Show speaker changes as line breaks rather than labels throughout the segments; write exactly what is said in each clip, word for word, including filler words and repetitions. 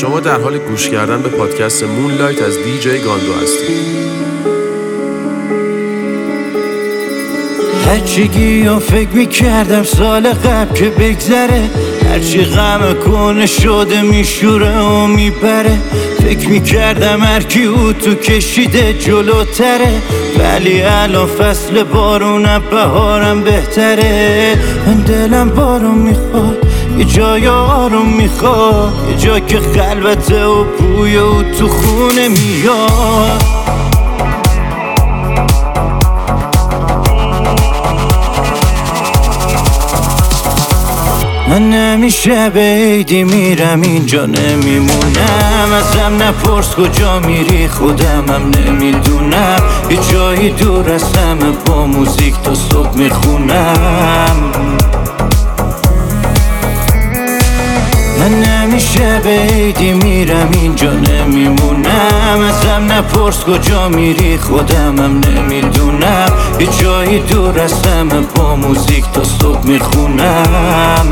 شما در حال گوش کردن به پادکست مونلایت از دی جی گاندو هستید.
هرچی و فکر میکردم سال قبل که بگذره، هرچی غم کنه شده میشوره و میبره. فکر میکردم هرکی او تو کشیده جلوتره، ولی الان فصل بارونم بهارم بهتره. من دلم بارون میخواد، یه جای آروم میخواد، یه جا که خلوته و بوی او تو خونه میاد. من نمیشه بیدی میرم اینجا نمیمونم، ازم نپرس کجا میری خودمم نمیدونم. یه جایی دور از همه با موزیک تا صبح میخونم. من نمیشه بیدی میرم اینجا نمیمونم، ازم نپرس کجا میری خودمم نمیدونم. یه جایی دور از همه با موزیک تا صبح میخونم.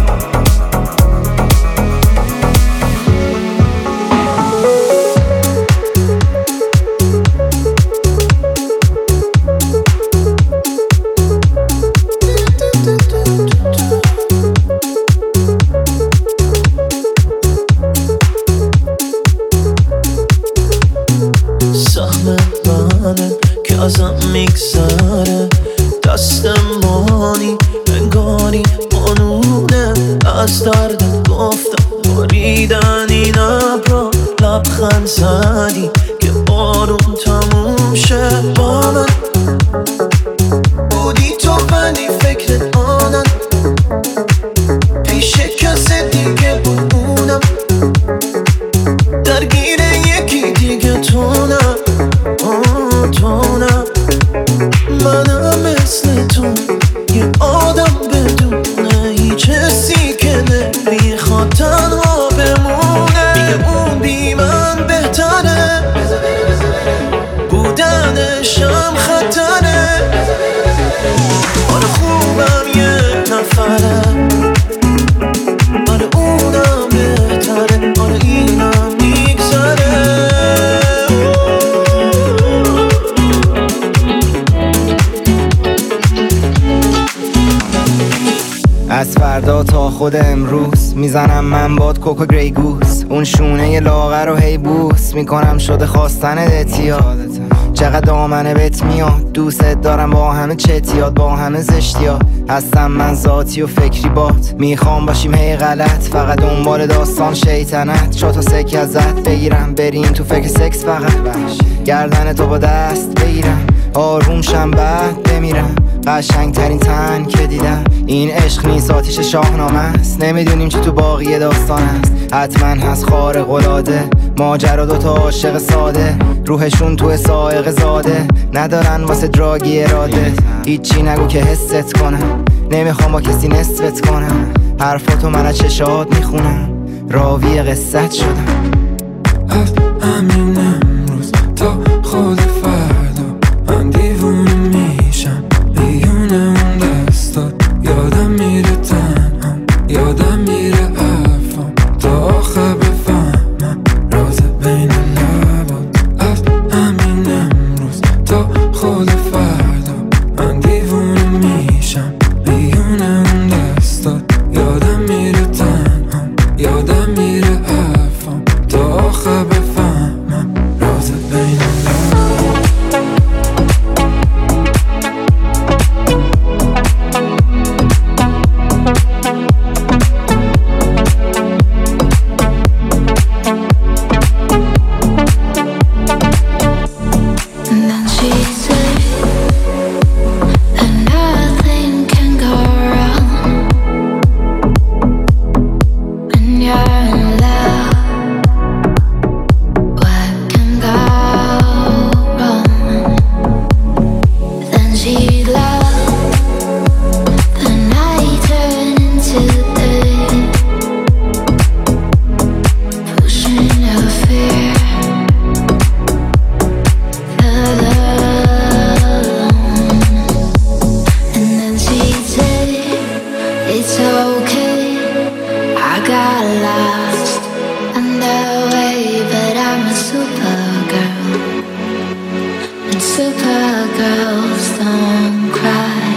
که ازم میگذره دستمانی انگاری قانونه. از دردت گفتم بریدن این ابرا، لبخند زدی که بارون تموم شه. با من بودی تو ولی فکرت آنم، پیش کسی دیگه بود اونم، درگیر یکی دیگه تونم. تونم منم مثل تو، یه آدم بدونه هیچ حسی که نمیخواد تنها بمونه. میگه اون بی من بهتره، بودنشم خطره. آره خوبم یه نفره، آره اونم بهتره، آره اینم میگذره.
از فردا تا خود امروز میزنم من باد کوکو گری گوس، اون شونه لاغر رو هی بوس میکنم شده خواستن دتیا. چقدر دامنه بهت میاد، دوست دارم با همه چتیات، با همه زشتیات. هستم من ذاتی و فکری بات، میخوام باشیم هی غلط، فقط دنبال داستان شیطنت. شا تا سکه ازت بگیرم، بریم تو فکر سکس فقط. گردن تو با دست بگیرم، آروم شم بعد بمیرم. قشنگ ترین تن که دیدم، این عشق نیست آتیش شاهنامه است. نمیدونیم چی تو باقی داستان است، حتما هست خارق العاده. ماجرا دوتا عاشق ساده، روحشون تو سائق زاده. ندارن واسه دراگی اراده، هیچی نگو که حست کنم. نمیخوام با کسی نسبت کنم، حرفاتو من از چشات میخونم. راوی قصت شدم
از همین امروز تا خود فردا. من دیوونه میشم بیونه اون دستات، یادم میره تنهام، یادم میره حرفام تا آخر بفهمم راز بین لبات. از همین امروز تا خود فردا. من دیوونه میشم بیونه اون دستات، یادم میره تنهام، یادم میره حرفام تا آخر بفهمم راز بین لبات.
난 시세 Supergirls don't cry.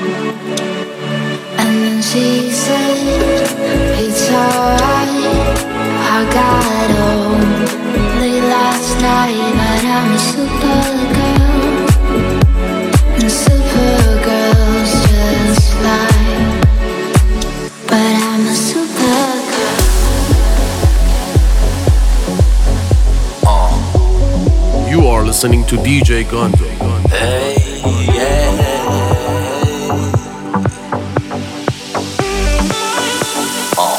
And then she said, it's alright. I got home late last night, but I'm a supergirl. And supergirls just lie. But I'm a supergirl.
Uh, you are listening to D J Gondo.
Hey, yeah. uh.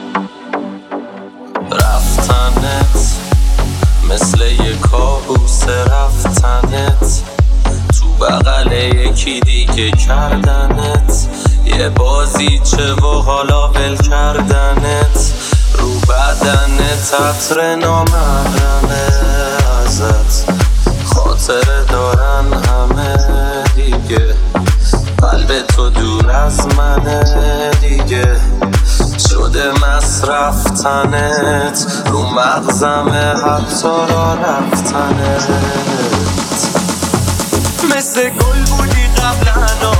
رفتنت مثل یه کابوس رفتنت تو بغل یکی دیگه کردنت یه بازی چه و حالا ول کردنت رو بدنت عطر نامحرمه ازت خاطره دارن همه دیگه قلب تو دور از منه دیگه شده مصرفتنت رو مغزمه حتی را رفتنت مثل گل بودی قبلنا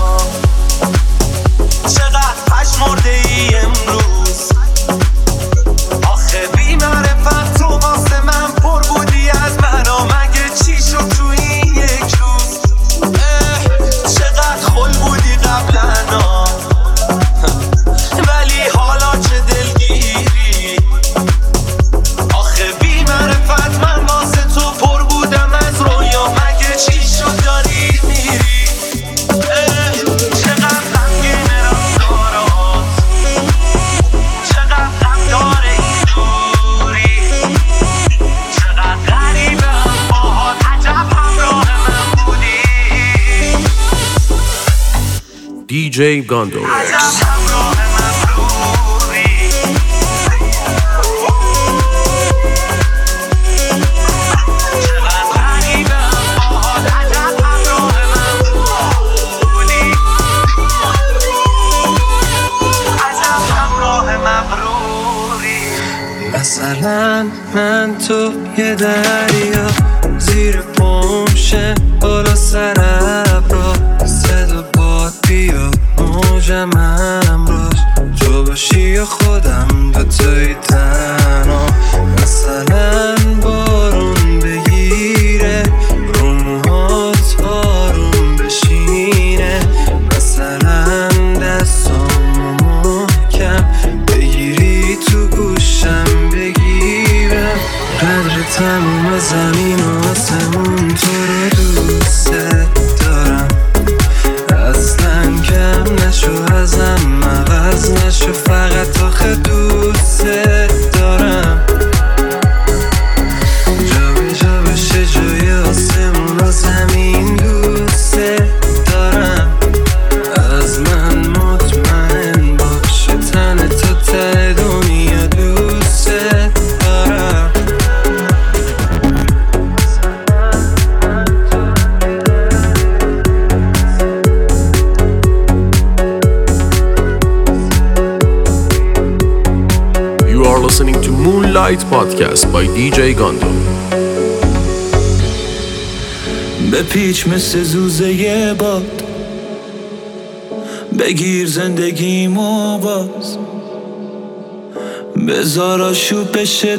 چقدر پشمرده ای امروز آخه بی معرفت تو واسه من پر بودی از منو مگه چی شد تو این یک روز چقدر خل بودی قبلنا ولی حالا چه دلگیری آخه بی معرفت من واسه تو پر بودم از رویا مگه چی شد داری میری چقدر غمگین رفتارات چقدر غم داره این دوری چقدر غریبه باهات عجب همراه من بودی
دی جی Gondo.
مثلا من تو یه دریا زیر پمشه بالا سر ابرا صدا باد بیا موجم امروز تو باشی یا خودم به توی تنها مثلا بارون بگیره رو موهات آروم بشینه مثلا دستامو محکم بگیری تو گوشم بگیرم قدر تموم زمین و آسمون تو رو دوست دارم اصلا کم نشو ازم عوض نشو فقط آخه دوست دارم جا به جا بشه جای آسمون و زمین دوست دارم از من مطمئن باشه تن تا ته دنیا دوست دارم
You are listening to Moonlight Podcast by دی جی Gondo.
به پیچ مثل زوزه یه باد بگیر زندگیمو باز بذار آشوب بشه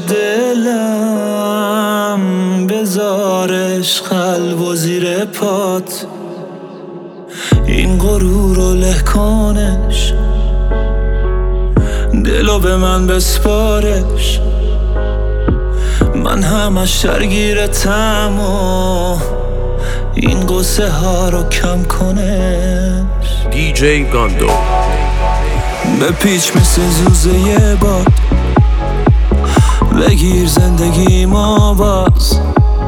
دلم بذارش قلب و زیر پات این غرور رو له کنش دلو به من بسپارش من همش درگیرتم و این قصه ها رو کم کنش
دی جی Gondo.
به پیچ مثل زوزه یه باد بگیر زندگی ما باز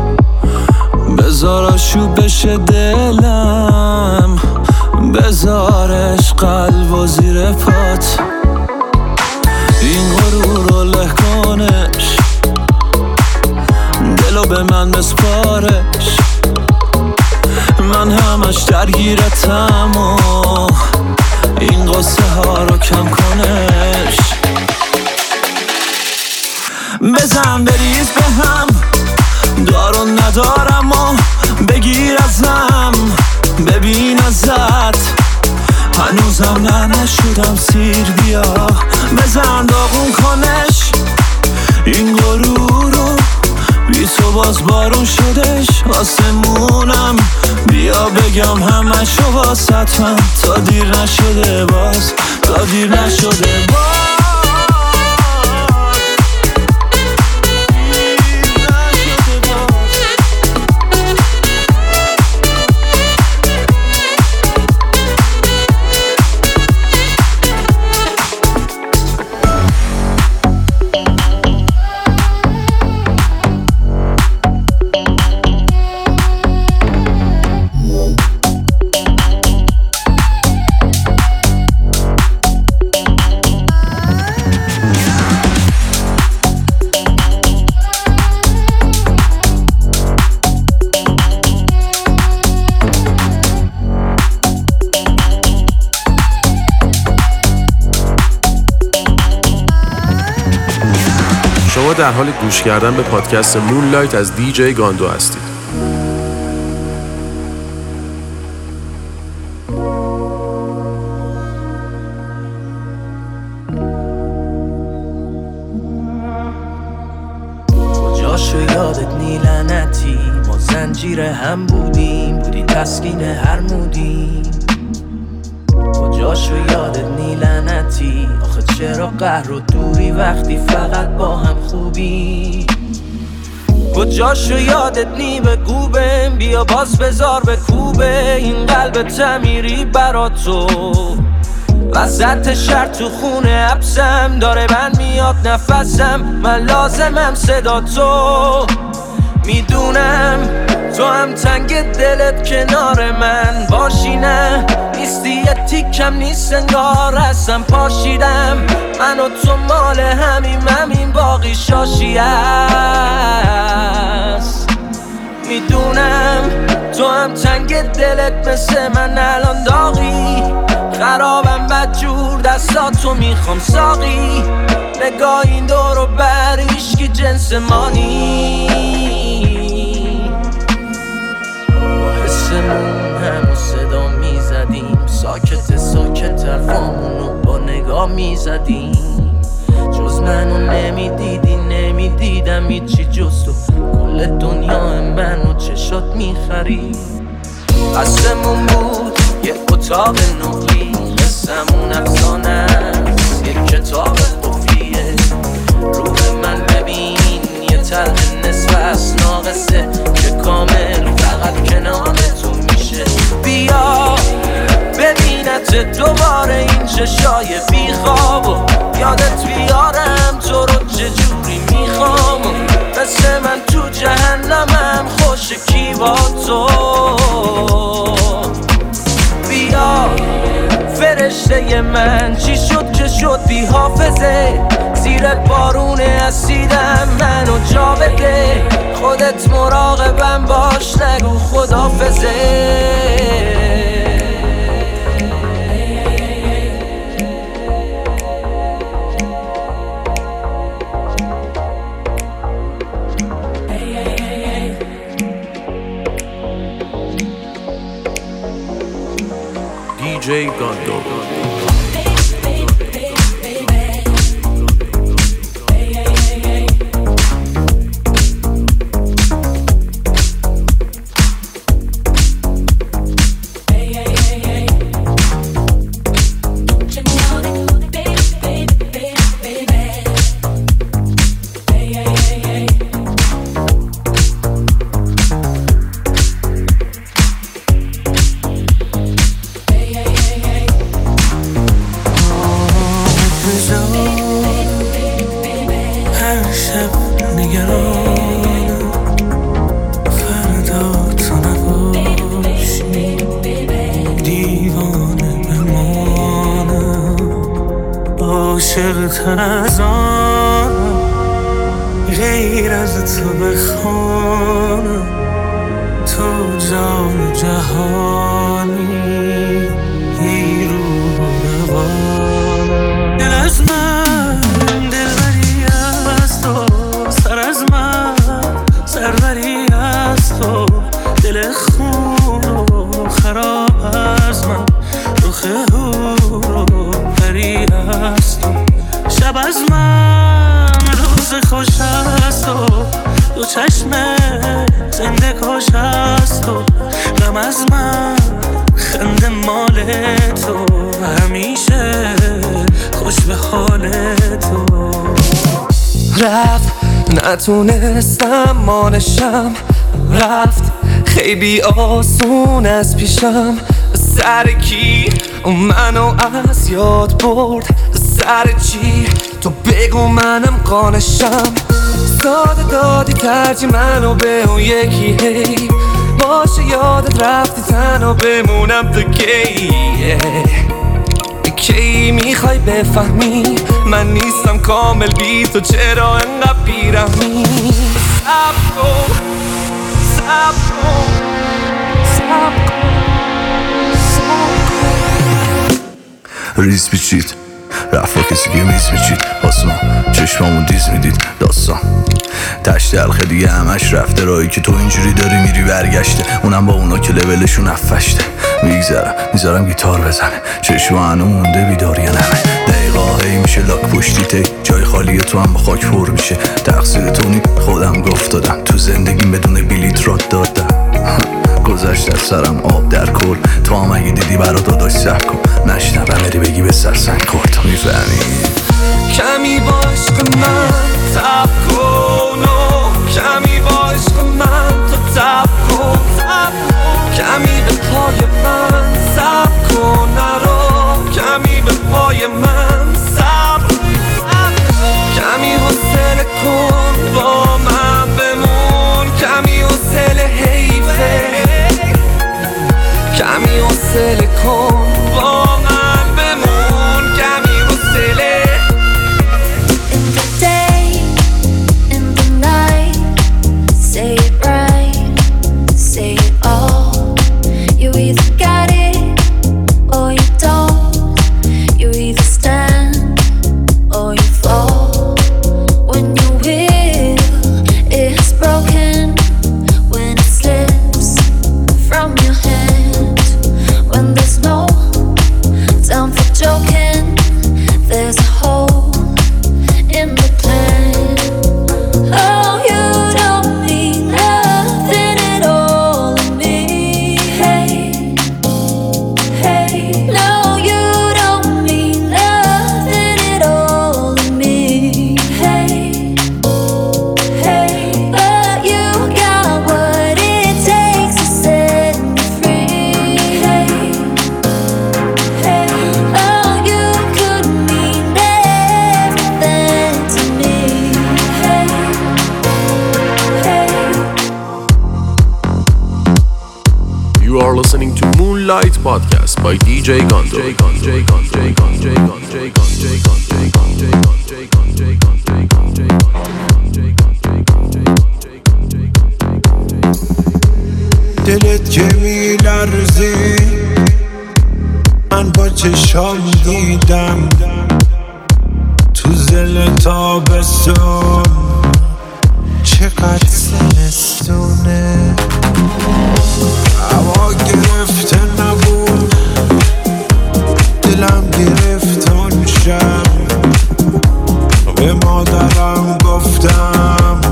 بذار آشوب بشه دلم بذارش قلب و زیر پات این غرور رو له کنش دلو به من بسپارش من همش درگیرتم و این قصه ها رو کم کنش بزن بریز به هم دارو ندارم و بگیر از
بودم سیر بیا بزن داغون کنش این غرورو بی تو باز بارون شدش آسمونم بیا بگم همه شو واسط من تا دیر نشده باز تا دیر نشده باز
شما در حال گوش کردن به پادکست مونلایت از دیجی گاندو هستید.
کجاشو یادت نی لعنتی ما زنجیر هم بودیم بودی تسکین هر مودیم کجاشو یادت نی لعنتی آخه چرا قهر و دوری وقتی فقط با هم خوبی کجاشو یادت نی بگو بهم بیا باز بذار به کوبه این قلب تمیری برا تو وسط شهر تو خونه حبسم داره بند میاد نفسم من لازمم صدا تو میدونم تو هم تنگ دلت کنار من باشی نه نیستی یه تیکم نیست انگار هستم پاشیدم من و تو مال همیم همین باقی شاشی هست میدونم تو هم تنگ دلت مثل من الان داغی خرابم بدجور دستاتو میخوام ساقی نگاه این دور و بر هیشکی جنس ما نی با حسمون همو صدا میزدیم ساکت ساکت حرفامونو با نگاه میزدیم جز منو نمیدیدی نمیدیدم هیچی جز تو کل دنیا منو چشات میخرید قسمون بود یه اتاق نقلی قسمون افسانه است یه کتاب قفلیه روح من ببین یه طرح نصف از ناقصه که کامل فقط کنار تو میشه بیا ببینت دوباره این چشای بیخواب و یادت بیارم تو رو چجوری میخوام مثل من تو جهنمم خوش کی با تو بیا فرشته من چی شد که شد بی حافظه زیر بارون اسیدم منو جا بده خودت مراقبم باش نگو خداحافظه
دیجی گاندو
عاشقتر از آنم غیر از تو بخوانم تو جان جهانی ای روح روانم دل از من دلبری از تو سر از من سروری از تو دل خون و خراب از من رخ هو رو خوش است و دو چشم زنده کاش است و غم از من خنده مال تو همیشه خوش به حال تو.
رفت نتونستم مانشم، رفت خیلی آسون از پیشم. سر کی اون منو از یاد برد؟ سر چی تو بگو منم قانشم. ساده دادی ترجی منو به اون یکی، هی باشه یادت رفتی تنها بمونم تو کی. کی میخوای بفهمی من نیستم کامل بی تو، چرا انقدر بیرحمی؟ صبر کن صبر کن صبر کن صبر کن.
ریز پیچید رفا کسی که میز میچید آسمان چشمامون دیز میدید داستان تش دلخه دیگه همش رفته. راهی که تو اینجوری داری میری برگشته، اونم با اونا که لولشون افشته. میگذرم میذارم گیتار بزنه، چشم هنو مونده بیداری نمه. دقیقا هی میشه لاک پشتی تی، جای خالی تو هم با خاک پر میشه. تقصیر تو نی خودم گفت دادم، تو زندگیم بدون بلیت راد دادم. گذشت از سرم آب در کل، تو هم اگه دیدی برا داداش سح کن. نشنبه مری بگی به سر سنگ خورد میفهمی.
کمی با عشق من تب کن و کمی با عشق من تو تب کن. کمی به پای من سب کن نرو، کمی به پای من سب. کمی حوصله کن با من بمون، کمی حوصله حیفه. کمی حوصله کن با من بمون، کمی حوصله.
In the day, in the night, say it right, say it all. You either got it or you don't. You either stand or you fall. When your will is broken, when it slips from your hand, when there's no time for joking, there's a hole in the plan. Oh, you don't mean nothing at all to me. Hey, hey. No, you don't mean nothing at all to me. Hey, hey. But you got what it takes to set me free. Hey, hey. Oh, you could mean everything to me. Hey, hey.
You are listening to Moonlight Podcast by D J Gondo.
دلت که میلرزی من با چشام دیدم، تو زل تابستون چقدر زمستونه. هوا گرفته نبود دلم گرفت اون شب، به مادرم گفتم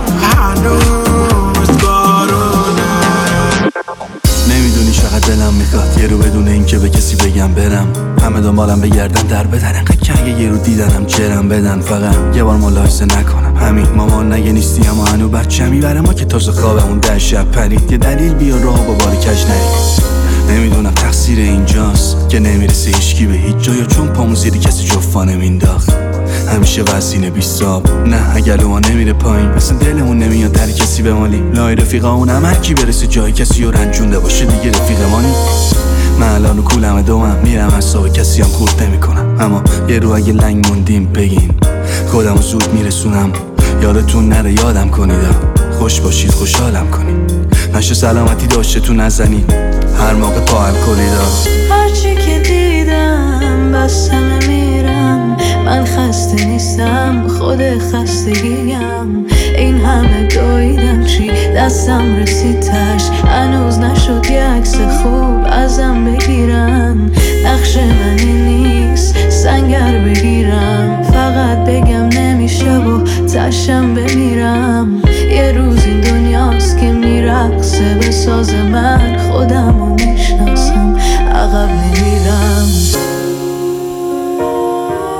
هنوز بارونه.
نمیدونی چقدر دلم میخواد یه رو بدون این که به کسی بگم برم. همه دنبالم بگردن در بدن، انقدر که اگه یه رو دیدنم جرم بدن. فقط یه بار ملاحظه نکنم همین مامان نگه نیستی اما هنو بچه میبره. ما که تازه خوابمون ده شب پرید، یه دلیل بیا راه با باری کج نرید. نمیدونم تقصیر اینجاست که نمیرسه هیچکی به هیچ جا، یا چون پامون زیر کسی جفا نمینداخت. همیشه وزینه بیستاب، نه اگر ما نمیره پایین اصلا دلمون نمیاد در کسی بمالی. لای رفیقا اونم هر کی برسه جای کسی رو رنجونده باشه دیگه رفیق مانی. من الان کولم دومم میرم حساب کسی هم خورد نمی کنم. اما یه رو اگه لنگ موندیم بگین خودمو زود میرسونم. یادتون نره یادم کنید، خوش باشید خوشحالم کنید. نشه سلامتی داشته تو نزنید هر موقع پا هم کنید.
هرچی که دیدم بسته نمیرم، من خسته نیستم خود خستگیم. این همه دویدم چی دستم رسید تش، هنوز نشد یه عکس خوب ازم بگیرن. نقش منی نیست سنگر بگیرم، فقط بگم نمیشه و واسهشم بمیرم. یه روز این دنیاست که میرقصه به ساز من، خودم رو میشناسم عقب نمیرم.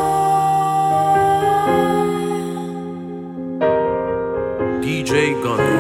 دی جی گاندو.